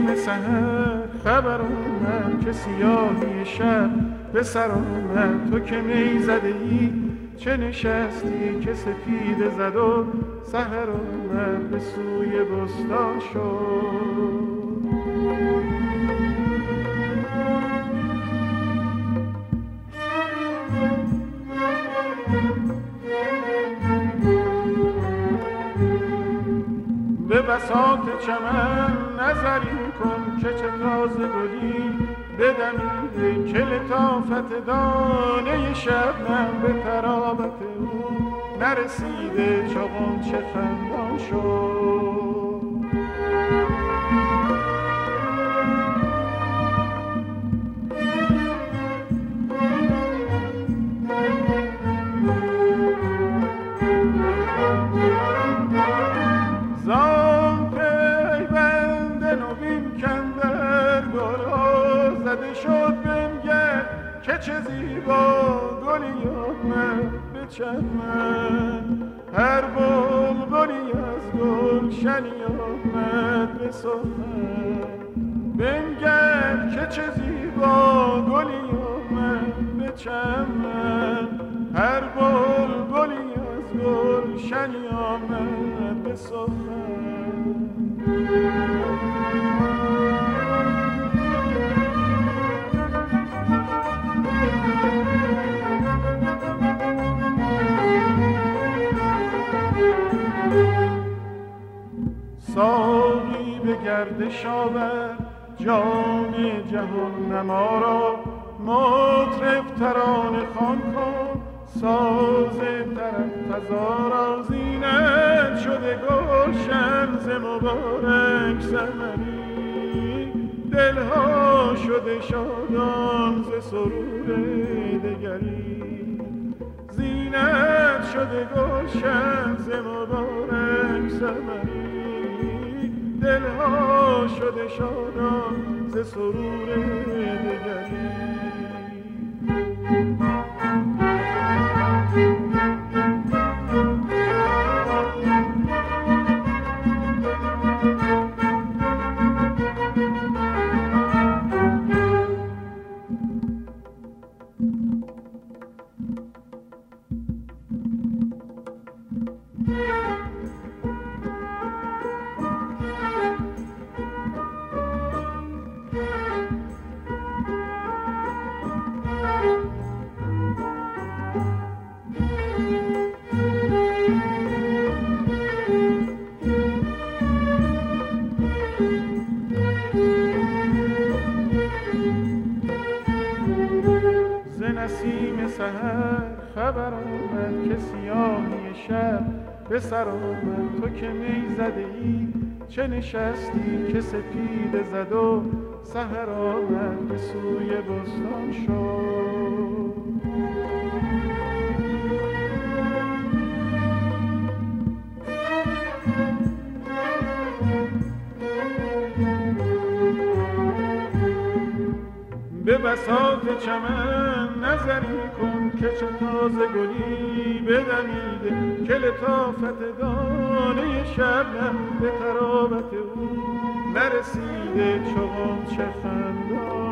نسیم سحر خبر آمد که سیاهی شب به سر آمد. تو که می زده ای چه نشستی که سپیده زد و سحر آمد به سوی بستان شد. به بساط چمن نظری کن که چه تازه گلی بدمیده، که لطافت دانه شبنم به طراوت او نرسیده چو غنچه خندان شد. شد بنگر که چه زیبا گلی آمد به چمن، هر بلبلی از گلشنی آمد به سخن. بنگر که چه زیبا گلی آمد به چمن، هر بلبلی از گلشنی آمد به سخن. ساقی به گردش آور جام جهان نما را، مطرب ترانه خوان کن ساز طرب تزار. زینت شده گلشن ز مبارک ثمری، دلها شده شادان ز سرور دگری. زینت شده گلشن ز مبارک ثمری، دلها شده شادان ز سرور دگری. نسیم سحر خبر آمد که سیاهی شب به سر آمد. تو که می زده ای چه نشستی که سپیده زد و سحر آمد به سوی بستان شد. به بساط چمن نظری کن که چه تازه گلی بدمیده، که لطافت دانه شبنم به طراوت او نرسیده چو غنچه خندان.